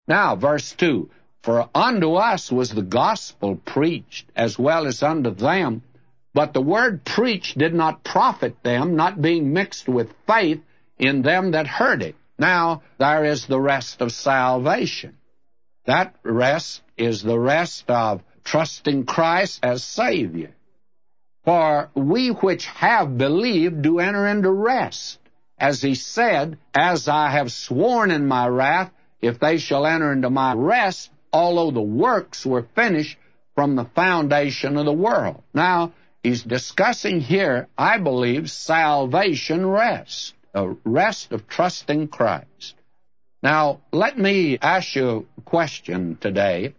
Now, verse 2, for unto us was the gospel preached, as well as unto them, but the word preached did not profit them, not being mixed with faith in them that heard it. Now, there is the rest of salvation. That rest is the rest of trusting Christ as Savior. For we which have believed do enter into rest, as he said, as I have sworn in my wrath, if they shall enter into my rest, although the works were finished from the foundation of the world. Now, he's discussing here, I believe, salvation rest, a rest of trusting Christ. Now, let me ask you a question today.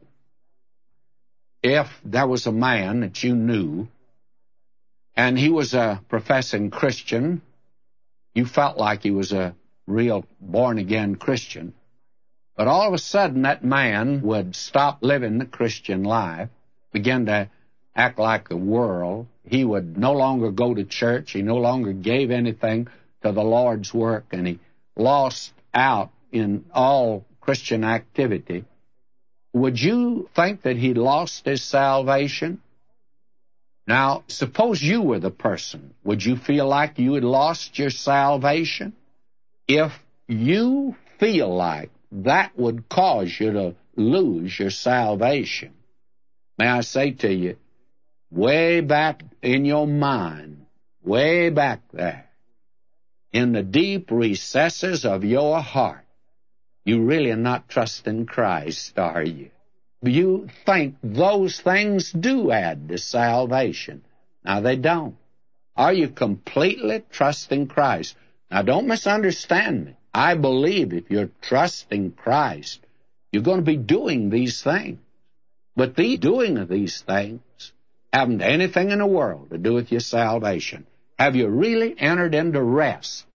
If there was a man that you knew, and he was a professing Christian, you felt like he was a real born-again Christian, but all of a sudden that man would stop living the Christian life, begin to act like the world. He would no longer go to church. He no longer gave anything to the Lord's work, and he lost out in all Christian activity. Would you think that he lost his salvation? Now, suppose you were the person. Would you feel like you had lost your salvation? If you feel like that would cause you to lose your salvation, may I say to you, way back in your mind, way back there, in the deep recesses of your heart, you really are not trusting Christ, are you? You think those things do add to salvation. Now, they don't. Are you completely trusting Christ? Now, don't misunderstand me. I believe if you're trusting Christ, you're going to be doing these things. But the doing of these things haven't anything in the world to do with your salvation. Have you really entered into rest